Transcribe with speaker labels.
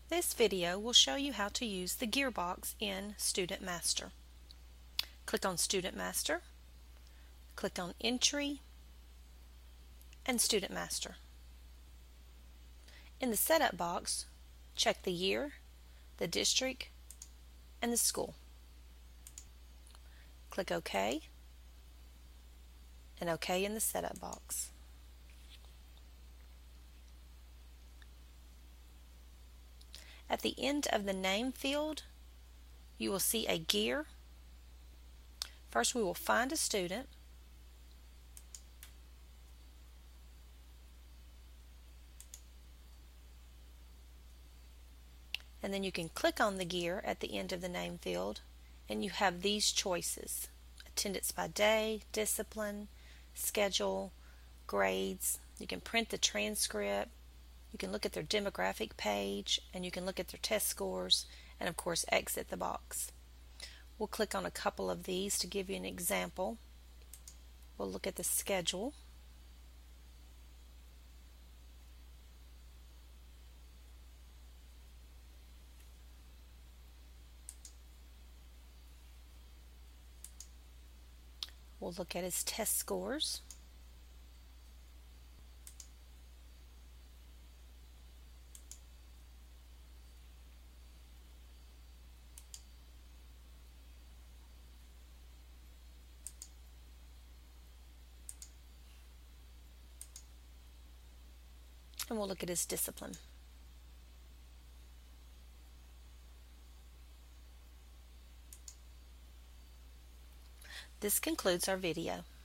Speaker 1: This video will show you how to use the gearbox in Student Master. Click on Student Master, click on Entry, and Student Master. In the Setup box, check the year, the district, and the school. Click OK, and OK in the Setup box. At the end of the name field, you will see a gear. First, we will find a student. And then you can click on the gear at the end of the name field, and you have these choices: attendance by day, discipline, schedule, grades. You can print the transcript, you can look at their demographic page, and you can look at their test scores, and of course exit the box. We'll click on a couple of these to give you an example. We'll look at the schedule. We'll look at his test scores. And we'll look at his discipline. This concludes our video.